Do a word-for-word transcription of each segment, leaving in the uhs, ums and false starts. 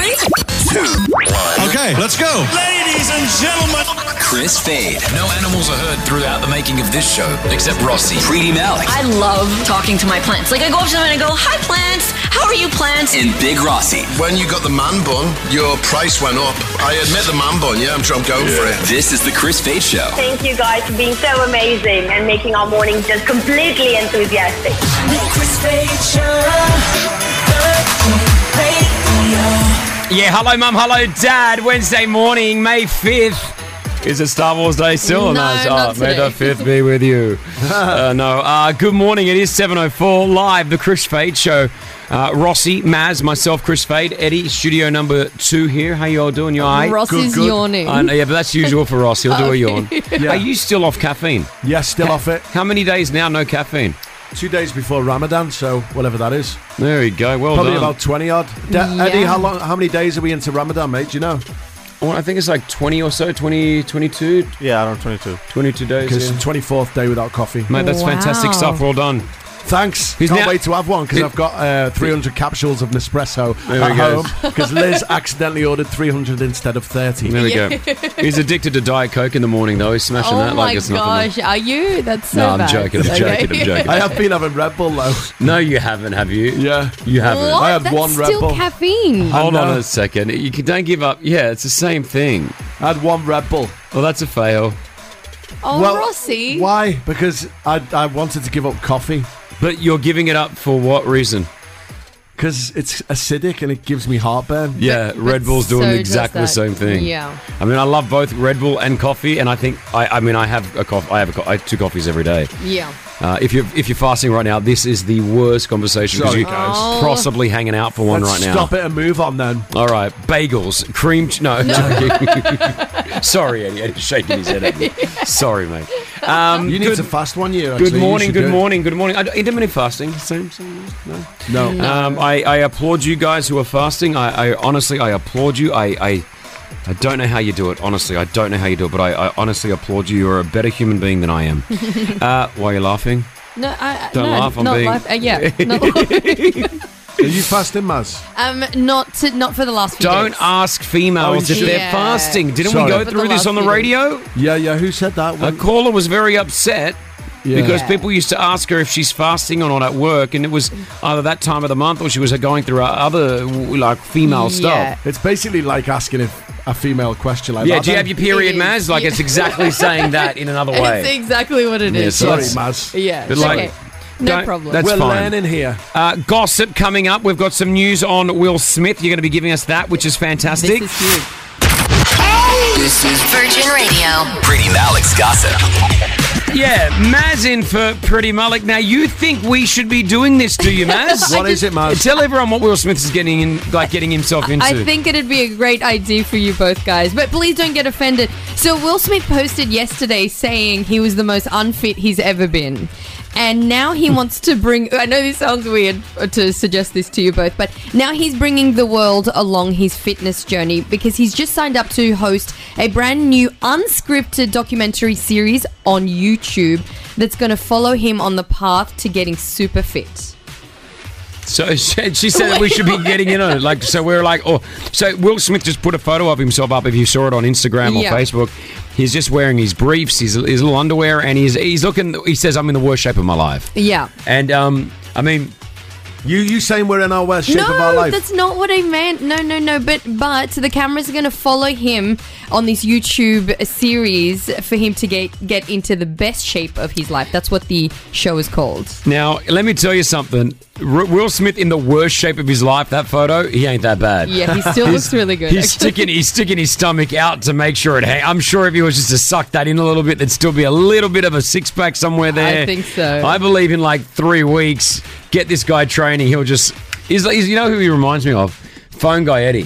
Three, two, one. Okay, let's go. Ladies and gentlemen, Chris Fade. No animals are heard throughout the making of this show, except Rossi, Preeti Malik, I love talking to my plants. Like, I go up to them and I go, hi, plants. How are you, plants? and Big Rossi. When you got the man bun, your price went up. I admit the man bun, yeah, I'm, I'm going for it. This is the Chris Fade Show. Thank you guys for being so amazing and making our morning just completely enthusiastic. Yeah, hello, Mum, hello, Dad. Wednesday morning, May fifth. Is it Star Wars Day still? No, no, not oh, may today. the fifth be with you. uh, no, uh, good morning. It is seven oh four, live, the Chris Fade Show. Uh, Rossi, Maz, myself, Chris Fade, Eddie, studio number two here. How you all doing? You all right? Ross Good, is good. yawning. I know, yeah, but that's usual for Ross. He'll do a yawn. Yeah. Are you still off caffeine? Yes, still off it. How many days now, no caffeine? Two days before Ramadan, so whatever that is. There you go. Well Probably done. about twenty odd. De- Yeah. Eddie, how long? How many days are we into Ramadan, mate? Do you know? Well, I think it's like twenty or so, twenty, twenty-two, Yeah, around twenty-two. twenty-two days. Because Yeah. twenty-fourth day without coffee. Mate, that's fantastic Wow. stuff. Well done. Thanks. He's Can't now- wait to have one because He- I've got uh, three hundred capsules of Nespresso There at we go. home because Liz accidentally ordered three hundred instead of thirty. There we go. He's addicted to Diet Coke in the morning, though. He's smashing Oh that my like it's nothing. gosh, are you? That's so No, I'm bad. joking, I'm Okay. joking, I'm joking. I have been having Red Bull though. No, you haven't, have you? Yeah. You haven't. What? I had That's one Red still Bull. caffeine. Hold on know. a second. You can, don't give up. Yeah, it's the same thing. I had one Red Bull. Well, that's a fail. Oh, Well, Rossi. Why? Because I, I wanted to give up coffee But you're giving it up for what reason? because it's acidic and it gives me heartburn. Yeah, Red Bull's doing so does exactly the that. same thing. Yeah. I mean, I love both Red Bull and coffee, and I think I, I mean, I have a coffee. I have a co- I have two coffees every day. Yeah. Uh, if you're if you're fasting right now, this is the worst conversation because Sorry, you're guys. Oh. possibly hanging out for one Let's right now. stop it and move on then. All right, bagels, cream. Ch- no, joking. Sorry, Eddie. Eddie's shaking his head at me. Sorry, mate. Um, You need good, to fast one year. Actually. good You morning. should Good do it. morning. Good morning. I don't- intermittent fasting. Same. Same. No. No. Um, I, I applaud you guys who are fasting. I, I honestly, I applaud you. I, I, I don't know how you do it. Honestly, I don't know how you do it, but I, I honestly applaud you. You're a better human being than I am. uh, why are you laughing? No, I, Don't no, laugh, I'm not being- laugh. Uh, yeah, not, Are you fasting, Maz? um, not to, not for the last few Don't days. ask females Oh, if shit. they're Yeah. fasting. Didn't Sorry. we go For the through this last on the few days. radio? Yeah, yeah. Who said that? A When- caller was very upset yeah. because Yeah. people used to ask her if she's fasting or not at work, and it was either that time of the month or she was going through other like female Yeah. stuff. It's basically like asking if a female question like Yeah, that. do you then. have your period, It is, Maz? Like yeah. it's exactly saying that in another It's way. exactly what it Yeah, is. so Sorry, that's- Maz. Yeah. But like- okay. No Don't- problem. that's We're fine. learning here. Uh, gossip coming up. We've got some news on Will Smith. You're going to be giving us that, which is fantastic. This is huge. This is Virgin Radio. Preeti Malik's Gossip. Yeah, Maz in for Pretty Malik. Now, you think we should be doing this, do you, Maz? What is it, Maz? Tell everyone what Will Smith is getting in, like getting himself into. I think it'd be a great idea for you both guys, but please don't get offended. So Will Smith posted yesterday saying he was the most unfit he's ever been. And now he wants to bring, I know this sounds weird to suggest this to you both, but now he's bringing the world along his fitness journey because he's just signed up to host a brand new unscripted documentary series on YouTube that's going to follow him on the path to getting super fit. So she, she said that we should be getting in on it. Like, so we're like, oh, so Will Smith just put a photo of himself up. If you saw it on Instagram or Yeah. Facebook, he's just wearing his briefs, his, his little underwear, and he's he's looking. He says, "I'm in the worst shape of my life." Yeah. And um, I mean, You you saying we're in our worst shape no, of our life? that's not what I meant. No, no, no. But but the cameras are going to follow him on this YouTube series for him to get get into the best shape of his life. That's what the show is called. now let me tell you something. R- Will Smith in the worst shape of his life. That photo, he ain't that bad. Yeah, he still looks really good. He's actually. sticking he's sticking his stomach out to make sure it hang. I'm sure if he was just to suck that in a little bit, there'd still be a little bit of a six pack somewhere there. I think so. I believe in like three weeks, get this guy training. He'll just he's, he's you know who he reminds me of? Phone guy Eddie.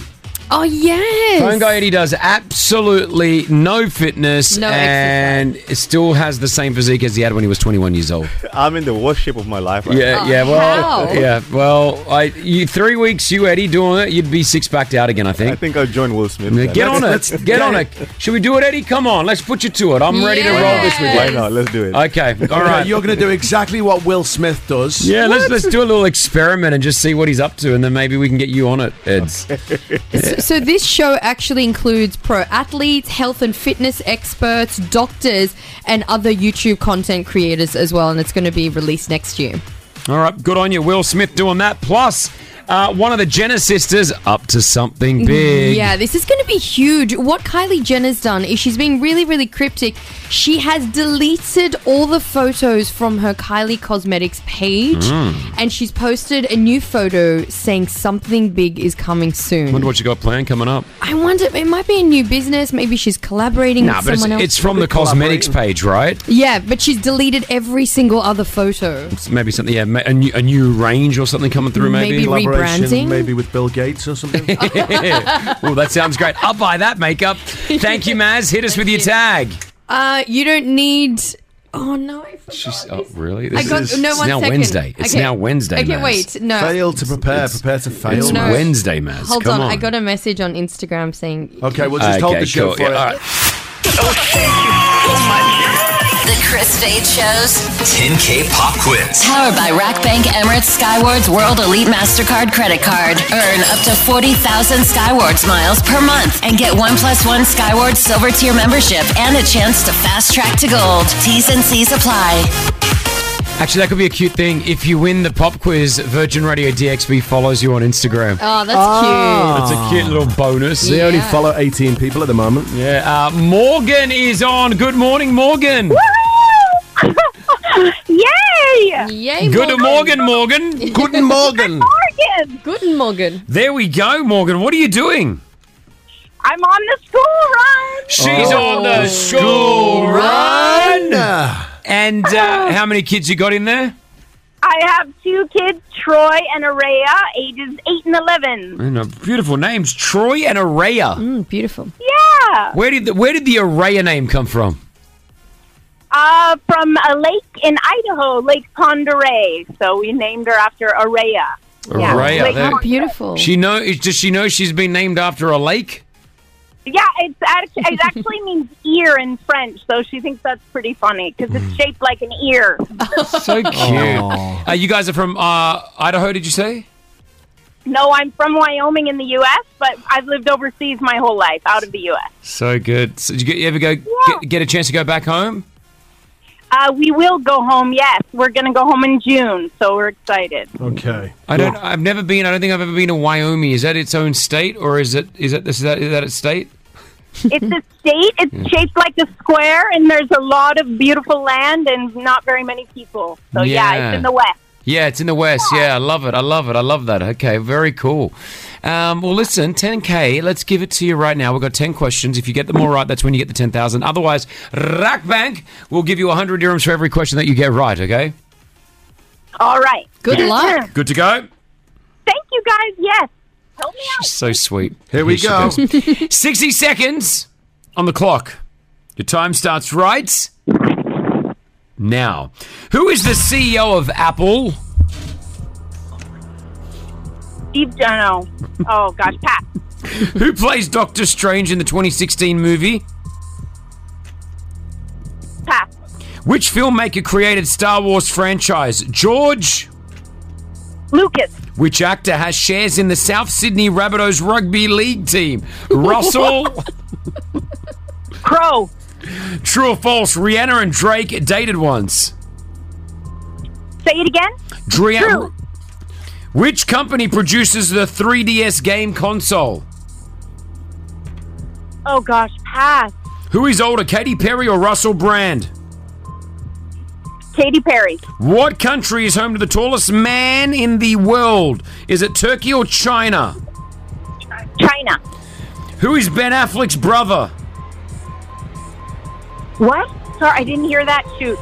Oh, yes. Phone Guy Eddie does absolutely no fitness No and still has the same physique as he had when he was twenty-one years old. I'm in the worst shape of my life right Yeah, Oh, yeah, well, how? yeah, well, I you, three weeks you Eddie doing it, you'd be six packed out again, I now. I think. think I'll join Will Smith. Yeah, then. Get on it, let's- get on it. Should we do it, Eddie? Come on, let's put you to it. I'm ready to roll this with Why you. not? Let's do it. Okay, all Right, right. you're going to do exactly what Will Smith does. Yeah, let's let's do a little experiment and just see what he's up to, and then maybe we can get you on it, Eds. So, so this show actually includes pro athletes, health and fitness experts, doctors, and other YouTube content creators as well, and it's going to be released next year. All right, good on you, Will Smith, doing that. Plus, uh, one of the Jenner sisters up to something big. Yeah, this is going to be huge. What Kylie Jenner's done is she's being really, really cryptic. She has deleted all the photos from her Kylie Cosmetics page, Mm. and she's posted a new photo saying something big is coming soon. Wonder what you got planned coming up. I wonder, it might be a new business. Maybe she's collaborating Nah, with but it's, someone else. it's from the cosmetics page, right? Yeah, but she's deleted every single other photo. It's maybe something, yeah, ma- a new, a new range or something coming through, maybe. Maybe re- Collaboration, Rebranding? maybe with Bill Gates or something. Oh, that sounds great. I'll buy that makeup. Thank you, Maz. Hit us with your tag. Uh, you don't need. Oh no! I forgot. She's, oh, really? I This got is, no it's one now second. Wednesday. It's Okay. now Wednesday, Okay, Maz. wait, no. Fail to prepare, prepare to fail. It's No. Wednesday, Maz. Hold Come on. on, I got a message on Instagram saying. Okay, we'll just hold Okay, the show cool. for Yeah, it. all right. The Chris Fade Show's ten K pop quiz. powered by Rackbank Emirates Skywards World Elite MasterCard credit card. Earn up to forty thousand Skywards miles per month and get one plus one Skywards Silver Tier membership and a chance to fast track to gold. T's and C's apply. Actually, that could be a cute thing. If you win the pop quiz, Virgin Radio D X B follows you on Instagram. Oh, that's That's a cute little bonus. They only Yeah. follow eighteen people at the moment. Yeah, uh, Morgan is on. Good morning, Morgan. Yay! cute. Yay, Good Morgan, Morgan. Guten Morgen. Morgan! Good Morgan. There we go, Morgan. What are you doing? I'm on the school run! She's Oh. on the school run. Ah. And uh, how many kids you got in there? I have two kids, Troy and Araya, ages eight and eleven. And, uh, beautiful names, Troy and Araya. Mm, beautiful. Yeah! Where did the, where did the Araya name come from? Uh, from a lake in Idaho, Lake Pend Oreille. So we named her after Araya. Araya, Lake there- Pend- Beautiful. She know? Does she know she's been named after a lake? Yeah, it's actually, it actually means ear in French, so she thinks that's pretty funny because it's shaped like an ear. So cute. Uh, you guys are from uh, Idaho, did you say? No, I'm from Wyoming in the U S, but I've lived overseas my whole life, out of the U S. So good. So did you, get, you ever go Yeah. get, get a chance to go back home? Uh, we will go home, yes. We're going to go home in June, so we're excited. Okay. I don't. I've never been. I don't think I've ever been to Wyoming. Is that its own state, or is it? Is that is that is that its state? It's a state. It's shaped like a square, and there's a lot of beautiful land and not very many people. So, yeah, Yeah. it's in the west. Yeah, it's in the west. Yeah, I love it. I love it. I love that. Okay, very cool. Um, well, listen, ten K. Let's give it to you right now. We've got ten questions. If you get them all right, that's when you get the ten thousand. Otherwise, Rackbank will give you one hundred dirhams for every question that you get right. Okay. All right. Good luck. Good to go. Thank you, guys. Yes. Help me out. She's so sweet. Here we she go. goes. sixty seconds on the clock. Your time starts right now. Who is the C E O of Apple? Steve Jano. Oh, gosh, Pat. Who plays Doctor Strange in the twenty sixteen movie? Pat. Which filmmaker created Star Wars franchise? George? Lucas. Which actor has shares in the South Sydney Rabbitohs rugby league team? Russell? Crow. True or false? Rihanna and Drake dated once. Say it again. Drea- True. Which company produces the three D S game console? Oh, gosh, pass. Who is older, Katy Perry or Russell Brand? Katy Perry. What country is home to the tallest man in the world? Is it Turkey or China? China. Who is Ben Affleck's brother? What? Sorry, I didn't hear that. Shoot.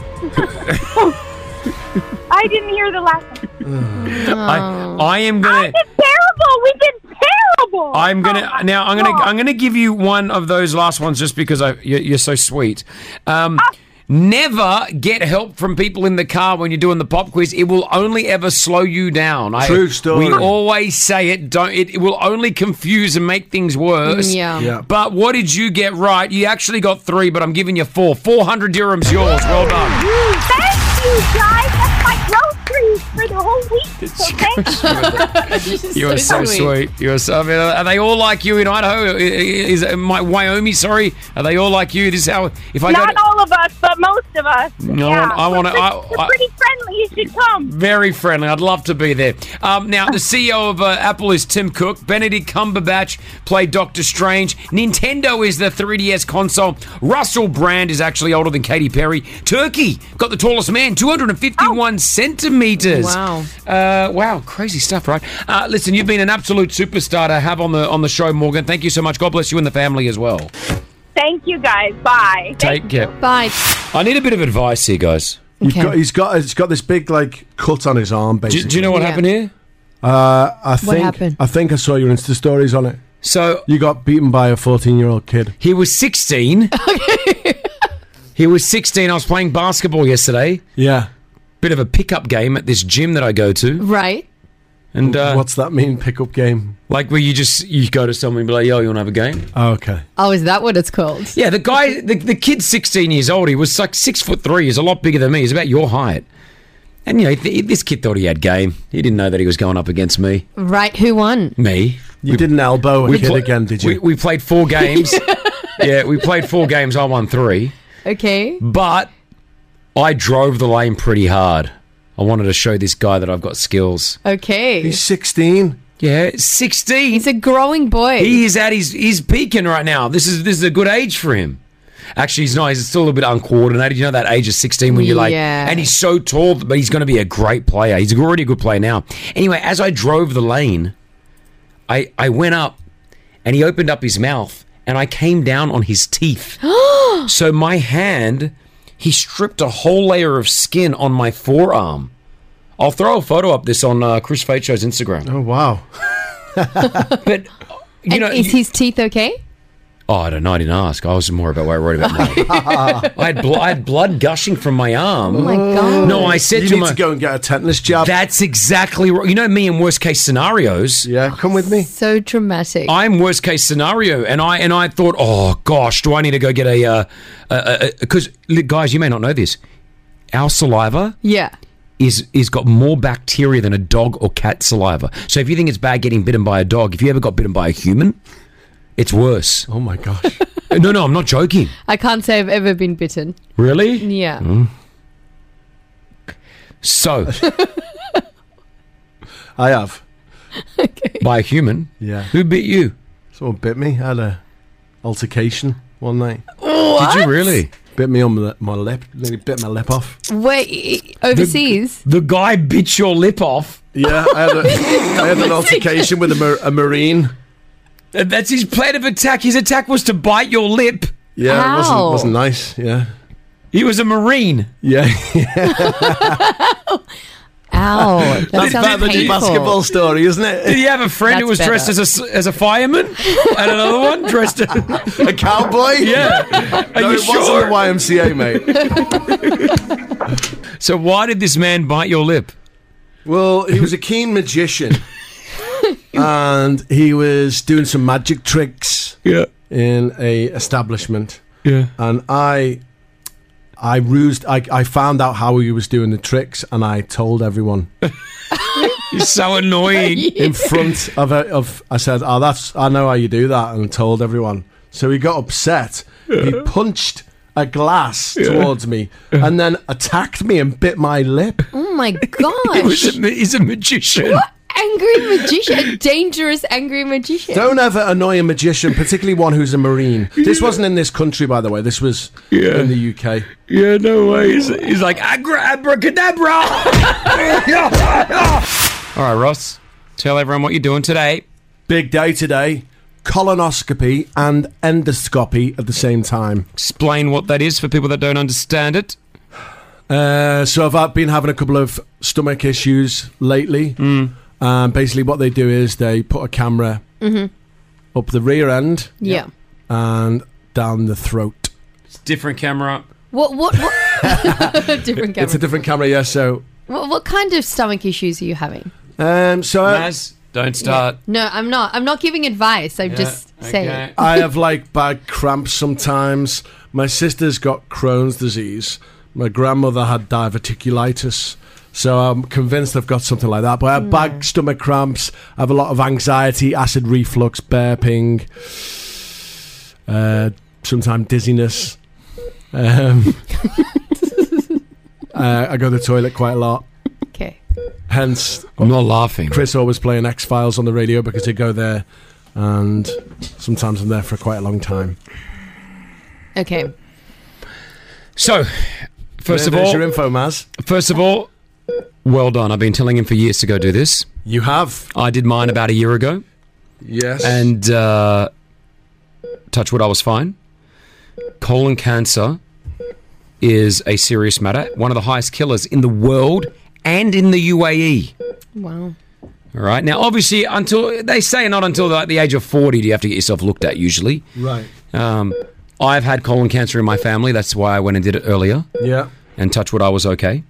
I didn't hear the last one. I, I am I gonna. did terrible. We did terrible. I'm gonna Oh, now. I'm gonna. God. I'm gonna give you one of those last ones just because I, you're, you're so sweet. Um, Ah. Never get help from people in the car when you're doing the pop quiz. It will only ever slow you down. I- True story. We always say it. Don't. It, it will only confuse and make things worse. Mm, yeah. Yeah. But what did you get right? You actually got three, but I'm giving you four. Four hundred dirhams yours. Well done. Thank you, guys. That's my groceries for the whole week. So thank you. You are so sweet. You are so. I mean, are they all like you in Idaho? Is it my Wyoming? Sorry, are they all like you? This is how. If I go Not to, all of us, but most of us. No, yeah. I wanna- We're, I- pretty- we're I- pretty friendly. You should come. Very friendly. I'd love to be there. Um, now, the C E O of uh, Apple is Tim Cook. Benedict Cumberbatch played Doctor Strange. Nintendo is the three D S console. Russell Brand is actually older than Katy Perry. Turkey got the tallest man, two hundred fifty-one centimeters. Wow. Uh, wow, crazy stuff, right? Uh, listen, you've been an absolute superstar to have on the on the show, Morgan. Thank you so much. God bless you and the family as well. Thank you, guys. Bye. Take care. Bye. I need a bit of advice here, guys. You've Okay. got, he's got he's got this big like cut on his arm. Do, Basically, do you know what Yeah. happened here? Uh, I think happened? I think I saw your Insta stories on it. So You got beaten by a fourteen-year-old kid. he was sixteen. He was sixteen. I was playing basketball yesterday. Yeah. Bit of a pickup game at this gym that I go to, Right. and uh, What's that mean? Pickup game. like where you just you go to someone and be like, "Yo, you want to have a game?" Oh, okay. Oh, is that what it's called? Yeah, the guy, the, the kid's sixteen years old. He was like six foot three. He's a lot bigger than me. He's about your height. And you know, th- this kid thought he had game. He didn't know that he was going up against me. Right. Who won? Me. You didn't elbow a We kid pla- again, did you? We, we played four games. Yeah, we played four games. I won three. Okay. But I drove the lane pretty hard. I wanted to show this guy that I've got skills. Okay. He's sixteen. Yeah, sixteen. He's a growing boy. He is at his he's peaking right now. This is this is a good age for him. Actually, he's not. He's still a little bit uncoordinated. You know that age of sixteen when you're like, Yeah. and he's so tall, but he's going to be a great player. He's already a good player now. Anyway, as I drove the lane, I I went up, and he opened up his mouth, and I came down on his teeth. So my hand, he stripped a whole layer of skin on my forearm. I'll throw a photo up this on uh, Chris Fate Show's Instagram. Oh wow. But you and know, is his teeth okay? Oh, I don't know. I didn't ask. I was more about worried about my. I had bl- I had blood gushing from my arm. Oh my god. No, I said You to need my. to go and get a tetanus jab. That's exactly right. You know me in worst case scenarios. yeah, come with me. So dramatic. I'm worst case scenario, and I and I thought, oh gosh, do I need to go get a? Because guys, you may not know this. Our saliva yeah. is is got more bacteria than a dog or cat saliva. So if you think it's bad getting bitten by a dog, if you ever got bitten by a human, it's worse. Oh my gosh. No, no, I'm not joking. I can't say I've ever been bitten. Really? Yeah. So, I have. by a human, Yeah. who bit you? Someone bit me. I had a altercation one night. Did you really? Bit me on my, my lip. Nearly bit my lip off. Wait, overseas? The guy bit your lip off. Yeah, I had, a, I had an altercation with a, mar- a marine. And that's his plan of attack. His attack was to bite your lip. Yeah, it wasn't, Ow. Oh. wasn't nice. Yeah. He was a Marine. Yeah. Ow. That That's sounds better than your painful. basketball story, isn't Did it? you have a friend who was That's dressed as a, s- as a fireman? And another one dressed as... A cowboy? Yeah. Are No, you it wasn't sure? the Y M C A, mate. So why did this man bite your lip? Well, he was a keen magician. And he was doing some magic tricks Yeah. in a establishment. Yeah. And I... I rused. I, I found out how he was doing the tricks, and I told everyone He's so annoying. in front of a, of. I said, "Oh, that's. I know how you do that," and told everyone. So he got upset. He punched a glass towards me, and then attacked me and bit my lip. Oh my He was gosh. a, he's a magician. Angry magician. A dangerous angry magician. Don't ever annoy a magician, particularly one who's a marine. This wasn't in this country, by the way. This was Yeah. in the U K. Yeah, no way. He's, he's like, Agra- abracadabra. All right, Ross, tell everyone what you're doing today. Big day today. Colonoscopy and endoscopy at the same time. Explain what that is for people that don't understand it. Uh, so I've uh, been having a couple of stomach issues lately. Um, basically, what they do is they put a camera up the rear end Yeah. and down the throat. It's different camera. What? What? what? different camera. It's a different camera, yes. So, what, what kind of stomach issues are you having? um, so I, Maz, don't start. No, I'm not. I'm not giving advice. I'm just saying. okay. I have like bad cramps sometimes. My sister's got Crohn's disease. My grandmother had diverticulitis. So I'm convinced I've got something like that. But I have bad stomach cramps. I have a lot of anxiety, acid reflux, burping, uh, sometimes dizziness. Um, uh, I go to the toilet quite a lot. Okay. Hence, I'm not laughing. Chris always playing X-Files on the radio because they go there, and sometimes I'm there for quite a long time. Okay. So, first of There's all, your info, Maz. first of all, well done. I've been telling him for years to go do this. You have. I did mine about a year ago, Yes. and uh, touch wood, I was fine. Colon cancer is a serious matter. One of the highest killers in the world and in the U A E. Wow. All right. Now, obviously, until they say not until like the age of forty do you have to get yourself looked at. Usually, right. um, I've had colon cancer in my family. That's why I went and did it earlier. Yeah. And touch wood, I was okay.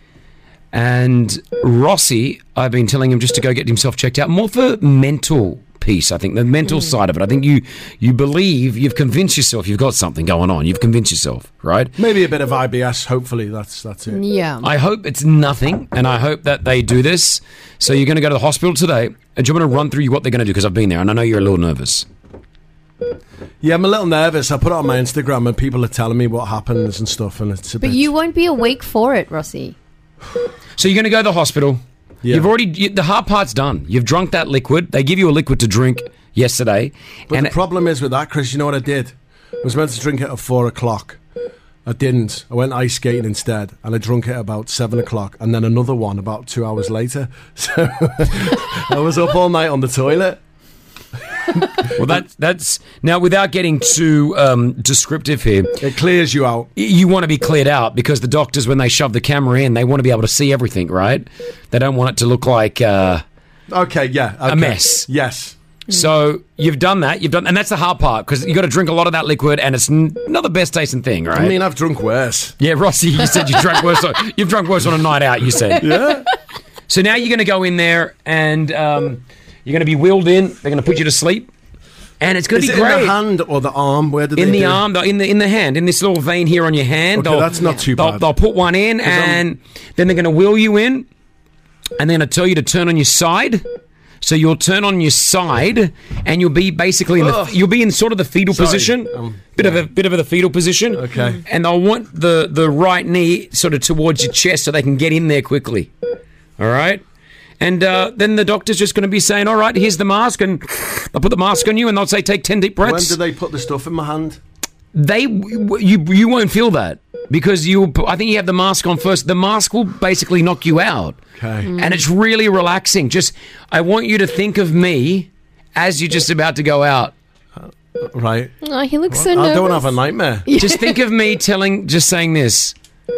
And Rossi, I've been telling him just to go get himself checked out, more for mental piece. I think the mental side of it. I think you you believe, you've convinced yourself you've got something going on. You've convinced yourself, right? Maybe a bit of I B S. Hopefully, that's that's it. Yeah. I hope it's nothing, and I hope that they do this. So you're going to go to the hospital today, and do you want to run through what they're going to do? Because I've been there, and I know you're a little nervous. Yeah, I'm a little nervous. I put it on my Instagram, and people are telling me what happens and stuff, and it's a But bit. you won't be awake for it, Rossi. So you're going to go to the hospital. Yeah. You've already you, the hard part's done. You've drunk that liquid. They give you a liquid to drink yesterday, But and the problem is with that, Chris. You know what I did? I was meant to drink it at four o'clock. I didn't. I went ice skating instead, and I drunk it about seven o'clock, and then another one about two hours later. So I was up all night on the toilet. well, that's that's now without getting too um, descriptive here. It clears you out. y- You want to be cleared out because the doctors, when they shove the camera in, they want to be able to see everything, right? They don't want it to look like uh, Okay, yeah, okay. a mess. Yes. So you've done that. You've done, and that's the hard part because you got to drink a lot of that liquid, and it's n- not the best tasting thing, right? I mean, I've drunk worse. yeah, Rossi, you said you drank worse. On, you've drunk worse on a night out. You said. Yeah. So now you're going to go in there, and um, you're going to be wheeled in. They're going to put you to sleep, and it's going Is to it be great. in the hand or the arm? Where do they In the do? arm, though, in the in the hand, in this little vein here on your hand. Okay, they'll- that's not too they'll, bad. They'll put one in, and then they're going to wheel you in, and then I tell you to turn on your side. So you'll turn on your side, and you'll be basically in the Ugh. you'll be in sort of the fetal Sorry, position, um, bit of a bit of a the fetal position. Okay. And they'll want the the right knee sort of towards your chest so they can get in there quickly. All right. And uh, then the doctor's just going to be saying, "All right, here's the mask," and they'll put the mask on you, and they'll say, "Take ten deep When breaths." do they put the stuff in my hand? They you you won't feel that because you I think you have the mask on first. The mask will basically knock you out. Okay. And it's really relaxing. Just I want you to think of me as you're just about to go out. Right. Oh, he looks so nervous. I don't have a nightmare. Just think of me telling just saying this.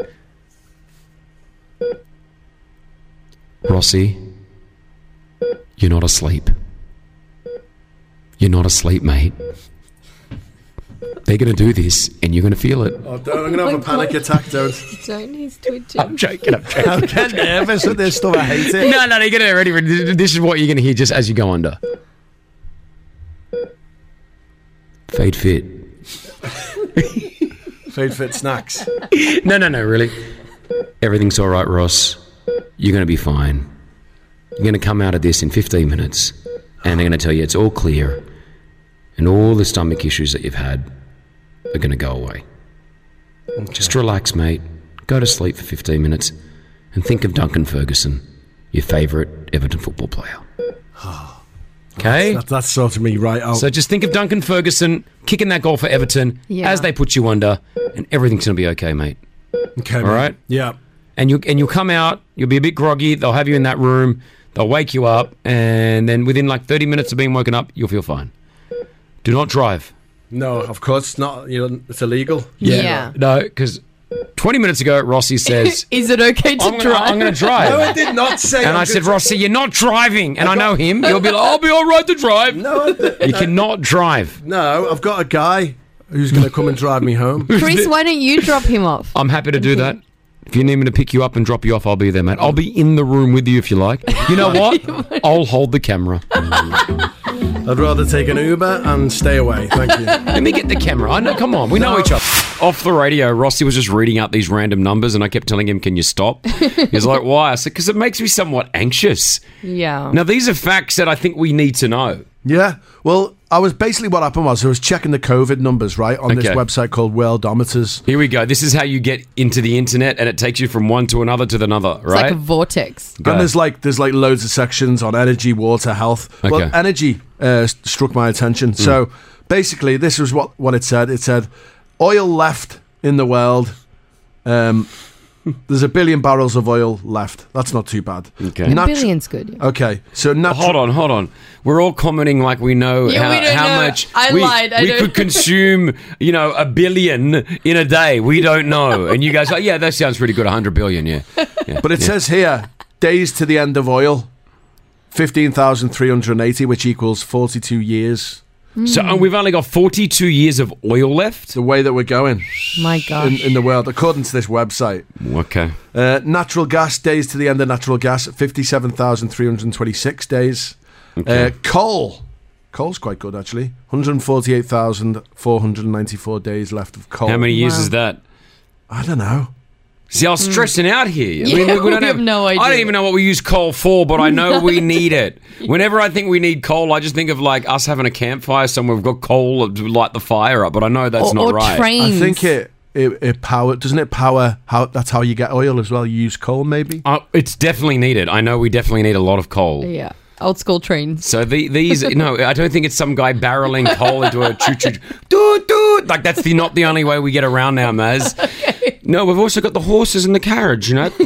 Rossi, you're not asleep. You're not asleep, mate. They're going to do this, and you're going to feel it. Oh, don't, I'm going to have a panic attack, don't. Don't, he's twitching. I'm joking. I'm joking. I get nervous with this stuff. I hate it. No, no, no, you're going to ready for this is what you're going to hear just as you go under. Fade fit. Fade fit snacks. No, no, no, really. Everything's all right, Ross. You're going to be fine. You're going to come out of this in fifteen minutes, and they're going to tell you it's all clear, and all the stomach issues that you've had are going to go away. Okay. Just relax, mate. Go to sleep for fifteen minutes, and think of Duncan Ferguson, your favourite Everton football player. Okay? That, that's sorted me right out. So just think of Duncan Ferguson kicking that goal for Everton Yeah. as they put you under, and everything's going to be okay, mate. okay, All mate. right? Yeah. And you and you'll come out, you'll be a bit groggy, they'll have you in that room, they'll wake you up, and then within like thirty minutes of being woken up, you'll feel fine. Do not drive. No, of course it's not. You know, it's illegal. Yeah. No, because twenty minutes ago, Rossi says, Is it okay to I'm gonna, drive? I'm going to drive. No, I did not say. And I'm I said, good- Rossi, you're not driving. And I, know him. You'll be like, I'll be all right to drive. No, I did- You cannot drive. no, I've got a guy who's going to come and drive me home. Chris, why don't you drop him off? I'm happy to do that. If you need me to pick you up and drop you off, I'll be there, mate. I'll be in the room with you if you like. You know what? I'll hold the camera. I'd rather take an Uber and stay away. Thank you. Let me get the camera. I know. Come on. We know each other. Off the radio, Rossi was just reading out these random numbers, and I kept telling him, can you stop? He's like, why? I said, because it makes me somewhat anxious. Yeah. Now, these are facts that I think we need to know. Yeah. Well, I was basically what happened was I was checking the COVID numbers, right, on this Okay. website called Worldometers. Here we go. This is how you get into the internet, and it takes you from one to another to another, It's right? like a vortex. Go. And there's like there's like loads of sections on energy, water, health. Okay. Well, energy uh, st- struck my attention. So basically, this was what, what it said. It said oil left in the world. Um, there's a billion barrels of oil left. That's not too bad. Okay. A Natu- billion's good. Yeah. Okay, so natu- Hold on, hold on. We're all commenting like we know Yeah, how, we don't how know. much I we, lied. I we don't- could consume, you know, a billion in a day. We don't know. And you guys are like, yeah, that sounds pretty good. one hundred billion, yeah. yeah. But it says here, days to the end of oil, fifteen thousand three hundred eighty, which equals forty-two years. So and we've only got forty-two years of oil left? The way that we're going My in, gosh. in the world, according to this website. Okay. Uh, natural gas, days to the end of natural gas, fifty-seven thousand three hundred twenty-six days. Okay. Uh, coal. Coal's quite good, actually. one hundred forty-eight thousand four hundred ninety-four days left of coal. How many years Wow. is that? I don't know. See, I was stressing out here. Yeah, we have no idea. I don't even know what we use coal for, but I know we need it. Whenever I think we need coal, I just think of like us having a campfire somewhere. We've got coal to light the fire up, but I know that's or not or right. trains. I think it, it, it power, doesn't it power, how? That's how you get oil as well. You use coal, maybe? Uh, it's definitely needed. I know we definitely need a lot of coal. Yeah. Old school trains. So the, these, no, I don't think it's some guy barreling coal into a choo-choo. Doot, doot. Like, that's the, not the only way we get around now, Maz. Okay. No, we've also got the horses and the carriage, you know?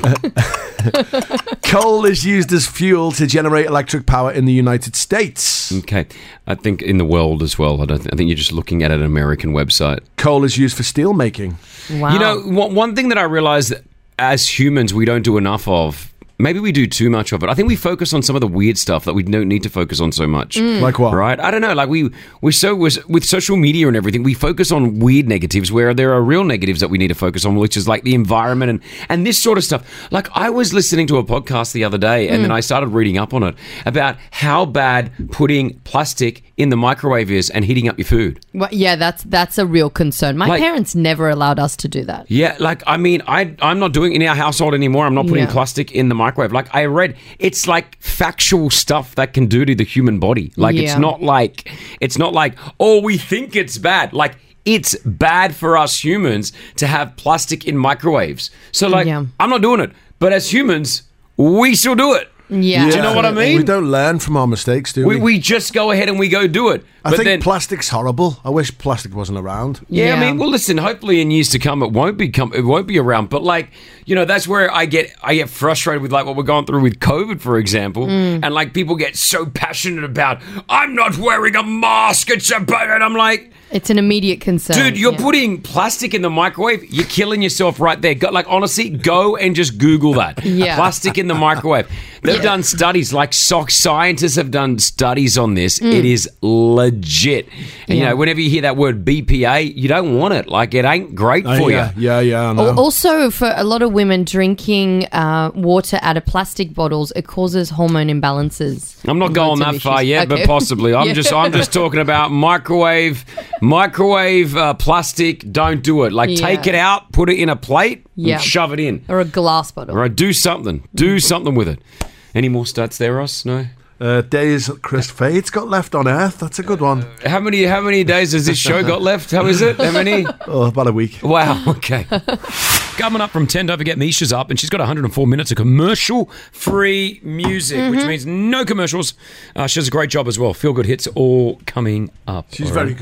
Coal is used as fuel to generate electric power in the United States. Okay. I think in the world as well. I don't. Th- I think you're just looking at an American website. Coal is used for steel making. Wow. You know, one, one thing that I realize that as humans we don't do enough of, maybe we do too much of it. I think we focus on some of the weird stuff that we don't need to focus on so much. Like what? Right? I don't know. Like we, we're so we're, with social media and everything, we focus on weird negatives where there are real negatives that we need to focus on, which is like the environment and, and this sort of stuff. Like I was listening to a podcast the other day and then I started reading up on it about how bad putting plastic in the microwave is and heating up your food. Well, yeah, that's that's a real concern. My Like- parents never allowed us to do that. Yeah, like, I mean, I, I'm not doing it in our household anymore. I'm not putting Yeah. plastic in the microwave. Like, I read, it's like factual stuff that can do to the human body. Like, it's Yeah. not like, it's not like, oh, we think it's bad. Like, it's bad for us humans to have plastic in microwaves. So, like, Yeah. I'm not doing it. But as humans, we still do it. Yeah. Do you know what I mean? We don't learn from our mistakes, do we? We, we just go ahead and we go do it. I But think then, plastic's horrible. I wish plastic wasn't around. Yeah, Yeah. I mean, well, listen. Hopefully, in years to come, it won't be come. It won't be around. But like, you know, that's where I get I get frustrated with like what we're going through with COVID, for example, Mm. and like people get so passionate about I'm not wearing a mask. It's a bad. And I'm like, It's an immediate concern. dude, you're yeah. putting plastic in the microwave. You're killing yourself right there. Go, like honestly, go and just Google that. Yeah. Plastic in the microwave. They've Yeah. done studies. Like soc scientists have done studies on this. Mm. It is legit. And you Yeah. know, whenever you hear that word B P A, you don't want it. Like it ain't great Oh, for yeah, you. yeah, yeah, I know. Al- Also, for a lot of women drinking uh, water out of plastic bottles, it causes hormone imbalances. I'm not going Loads of that far issues. yet, Okay. but possibly. I'm Yeah. just I'm just talking about microwave microwave uh, plastic. Don't do it. Like Yeah. take it out, put it in a plate, Yeah. and shove it in. Or a glass bottle. All right, do something. Do something with it. Any more stats there, Ross? No. Uh, days Chris Fade's got left on Earth. That's a good one. How many how many days has this show got left? How is it? How many? Oh, about a week. Wow. Okay. Coming up from ten, don't forget Misha's up, and she's got one hundred four minutes of commercial-free music, Mm-hmm. which means no commercials. Uh, she does a great job as well. Feel good hits all coming up. She's all very right? good.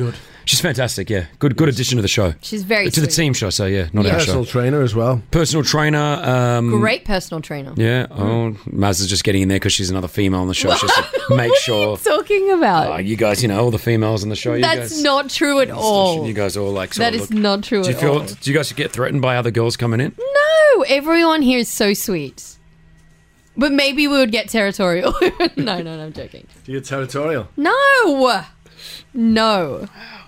She's fantastic, yeah. Good good addition to the show. She's very To the sweet. team show, so yeah, not Yeah. our Personal show. trainer as well. Personal trainer. Um, Great personal trainer. Yeah. Oh, Maz is just getting in there because she's another female on the show. Just to make sure. Talking about. Oh, you guys, you know, all the females on the show. You That's guys, not true at all. You guys all like. Sort That of is look- not true Do you at feel? all. Do you guys get threatened by other girls coming in? No, everyone here is so sweet. But maybe we would get territorial. no, no, no, I'm joking. Do you territorial? No! No.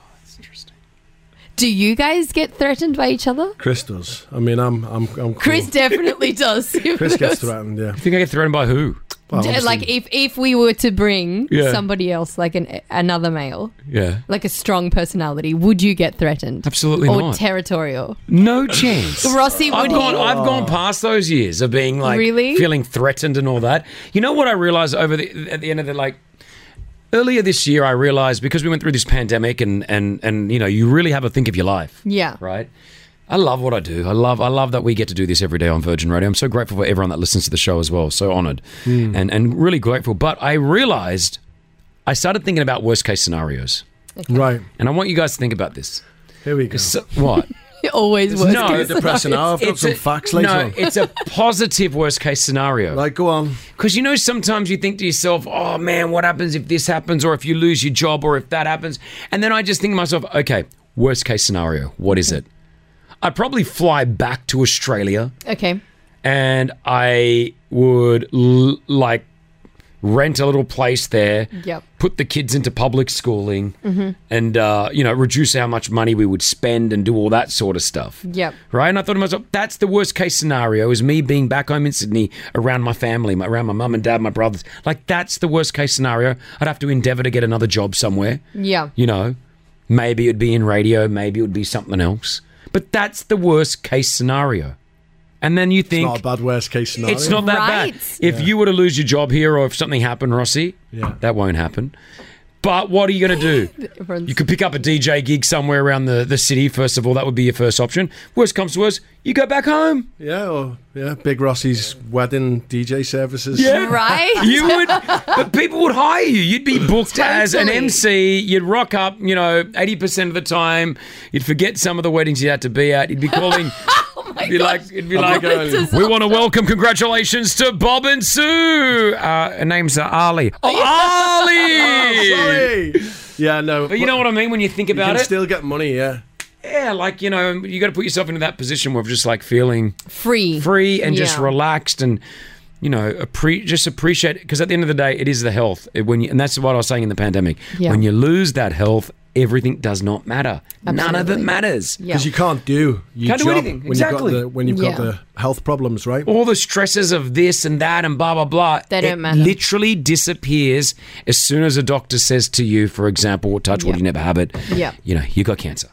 Do you guys get threatened by each other? Chris does. I mean, I'm, I'm, I'm cool. Chris definitely does. Chris gets threatened, yeah. You think I get threatened by who? Well, D- obviously- like if if we were to bring Yeah. somebody else, like an another male, Yeah. like a strong personality, would you get threatened? Absolutely or not. territorial? No chance. Rossi, would I've he? gone, I've gone past those years of being like Really? feeling threatened and all that. You know what I realized over the at the end of the like earlier this year, I realized because we went through this pandemic and and and you know you really have a think of your life, Yeah. right? I love what I do. I love I love that we get to do this every day on Virgin Radio. I'm so grateful for everyone that listens to the show as well. So honoured and and really grateful. But I realized I started thinking about worst case scenarios, Right. and I want you guys to think about this. Here we go. So, what? It always works. No, It's depressing now. I've got some a, facts later no, on. it's a positive worst case scenario. Right, go on. Because you know, sometimes you think to yourself, oh man, what happens if this happens, or if you lose your job, or if that happens? And then I just think to myself, okay, worst case scenario, what is it? I'd probably fly back to Australia Okay. and I would l- like rent a little place there, Yep. put the kids into public schooling, and uh, you know, reduce how much money we would spend and do all that sort of stuff. Yep. Right? And I thought to myself, that's the worst case scenario is me being back home in Sydney around my family, my- around my mum and dad, my brothers. Like, that's the worst case scenario. I'd have to endeavour to get another job somewhere. Yeah. You know, maybe it'd be in radio, maybe it would be something else. But that's the worst case scenario. And then you It's think... not a bad worst case scenario. It's not that Right. bad. If you were to lose your job here or if something happened, Rossi, Yeah. that won't happen. But what are you going to do? Everyone's- You could pick up a D J gig somewhere around the, the city, first of all. That would be your first option. Worst comes to worst, you go back home. Yeah, or yeah, Big Rossi's wedding D J services. Right? You would, but people would hire you. You'd be booked as an Totally. M C. You'd rock up, you know, eighty percent of the time. You'd forget some of the weddings you had to be at. You'd be calling... Oh my It'd be gosh. like, it'd be I'm like, not going. we want to welcome, congratulations to Bob and Sue. Uh, her name's uh, Ali. Oh, Ali! Sorry. Yeah, no. But you know what I mean when you think You about can it? still get money, yeah. Yeah, like, you know, you got to put yourself into that position where just like feeling Free. free and just Yeah. relaxed and, you know, appre- just appreciate it. Because at the end of the day, it is the health. It- when you, And that's what I was saying in the pandemic. Yeah. When you lose that health, everything does not matter. None of it Absolutely. matters. Yeah. Because you can't do your Can't do job anything. when Exactly. you've got the, when you've got Yeah. the health problems, right? All the stresses of this and that and blah, blah, blah. They don't it matter. literally disappears as soon as a doctor says to you, for example, touch wood, Yeah. you never have it. Yeah. You know, you got cancer.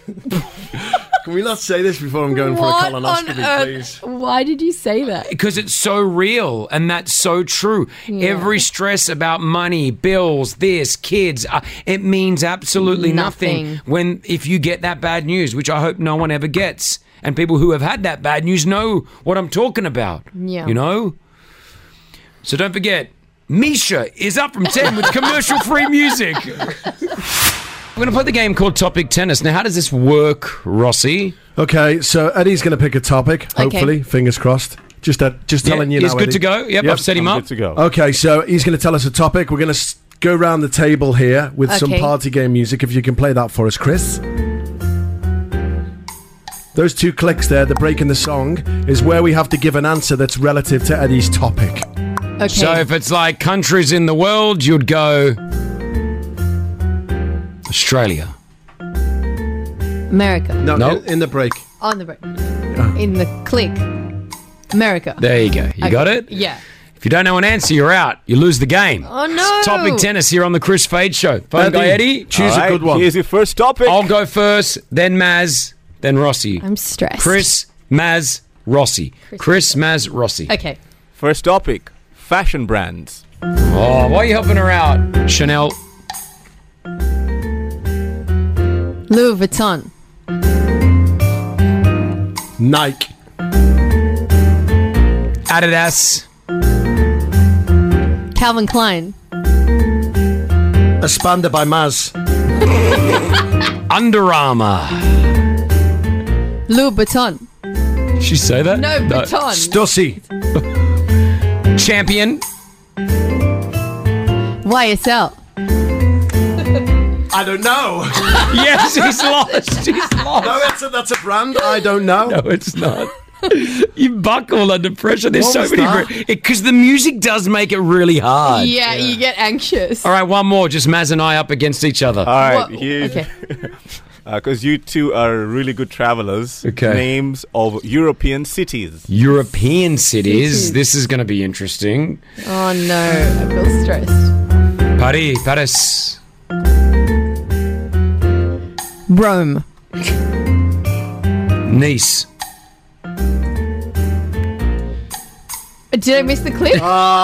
Can we not say this before I'm going What for a on colonoscopy, earth? please? Why did you say that? Because it's so real and that's so true. Yeah. Every stress about money, bills, this, kids, uh, it means absolutely nothing. Nothing. when if you get that bad news, which I hope no one ever gets. And people who have had that bad news know what I'm talking about. Yeah. You know? So don't forget, Misha is up from ten with commercial-free music. We're going to play the game called Topic Tennis. Now, how does this work, Rossi? Okay, so Eddie's going to pick a topic, hopefully, fingers crossed. Just uh, just Yeah, telling you he's now, good Eddie. to go. Yep, I've set him I'm up. good to go. Okay, so he's going to tell us a topic. We're going to s- go around the table here with some Okay. party game music. If you can play that for us, Chris. Those two clicks there, the break in the song, is where we have to give an answer that's relative to Eddie's topic. Okay. So if it's like countries in the world, you'd go Australia. America. No, No. In, in the break. On the break. In the click. America. There you go. You Okay. got it? Yeah. If you don't know an answer, you're out. You lose the game. Oh, no. It's Topic Tennis here on the Chris Fade Show. Phone guy Eddie. choose All a right, good one. Here's your first topic. I'll go first, then Maz, then Rossi. I'm stressed. Chris, Maz, Rossi. Chris, Maz, Rossi. Okay. First topic. Fashion brands. Oh, why are you helping her out? Chanel. Louis Vuitton. Nike. Adidas. Calvin Klein. Espander by Maz. Under Armour. Louis Vuitton. Did she say that? No, Vuitton. Stussy. Champion. Y S L. I don't know. Yes, he's lost. He's lost. No, that's a, that's a brand. I don't know. No, it's not. You buckle under pressure. There's What so was many. that? Because the music does make it really hard. Yeah, you get anxious. All right, one more. Just Maz and I up against each other. All right, What- here. okay. Because you two are really good travelers. Okay. Names of European cities. European cities. This is going to be interesting. Oh no, I feel stressed. Paris. Paris. Rome. Nice. Did I miss the clip?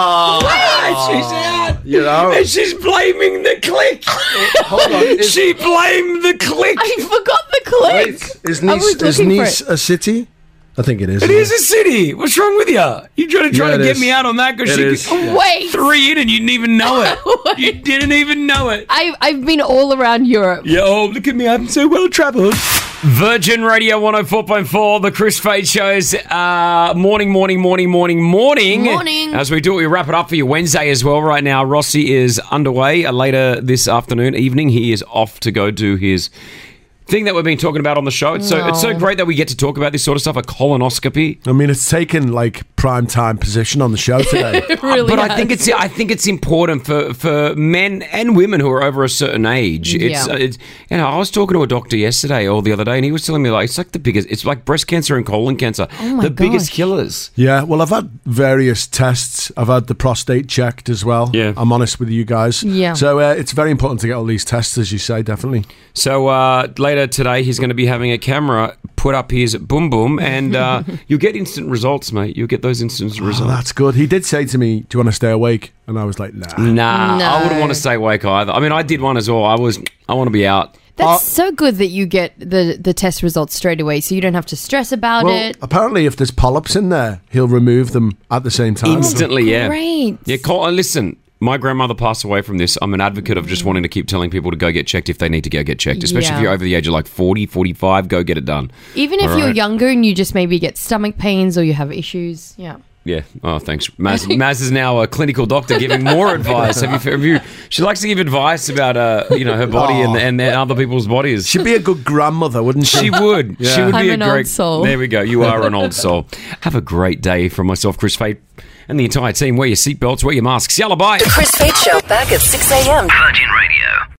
Oh, She's out. you know. And she's blaming the click. Hold on. Is, She blamed the click. I forgot the clip. wait, is I Nice, was is looking for Nice it. a city? I think it is. It isn't is a city. What's wrong with you? You trying to try Yeah, to it get is. me out on that because It she is. Wait. three in and you didn't even know it. You didn't even know it. I've, I've been all around Europe. Yeah, oh, look at me. I'm so well travelled. Virgin Radio one oh four point four, the Chris Fade shows. Uh, morning, morning, morning, morning, morning. Morning. As we do it, we wrap it up for you Wednesday as well. Right now, Rossi is underway. Uh, later this afternoon, evening, he is off to go do his thing that we've been talking about on the show. It's so it's so No. great that we get to talk about this sort of stuff, a colonoscopy. I mean, it's taken like prime time position on the show today. It really but I has. think it's I think it's important for, for men and women who are over a certain age. It's, Yeah. uh, it's you know I was talking to a doctor yesterday or the other day, and he was telling me like it's like the biggest. It's like breast cancer and colon cancer, Oh my the biggest gosh. killers. Yeah, well, I've had various tests. I've had the prostate checked as well. Yeah. I'm honest with you guys. Yeah. So uh, it's very important to get all these tests, as you say, definitely. So uh, later today, he's going to be having a camera put up his boom boom, and uh, you'll get instant results, mate. You'll get those instant Oh, results. that's good. He did say to me, "Do you want to stay awake?" And I was like, "Nah." Nah, No. I wouldn't want to stay awake either. I mean, I did one as well. I was, I want to be out. That's Uh, so good that you get the, the test results straight away so you don't have to stress about Well, it. apparently, if there's polyps in there, he'll remove them at the same time. Instantly, yeah. Great. Yeah, call, uh, listen, my grandmother passed away from this. I'm an advocate of just wanting to keep telling people to go get checked if they need to go get checked, especially Yeah. if you're over the age of like forty, forty-five, go get it done. Even if All you're right. younger and you just maybe get stomach pains or you have issues. Yeah. Yeah. Oh, thanks. Maz, Maz is now a clinical doctor giving more advice. Have you, have you, she likes to give advice about, uh, you know, her body and, and other people's bodies. She'd be a good grandmother, wouldn't she? She would. Yeah. She would I'm be an a old great soul. There we go. You are an old soul. Have a great day from myself, Chris Fade, and the entire team. Wear your seatbelts, wear your masks. Yalla, bye. The Chris Fade Show back at six a.m. Virgin Radio.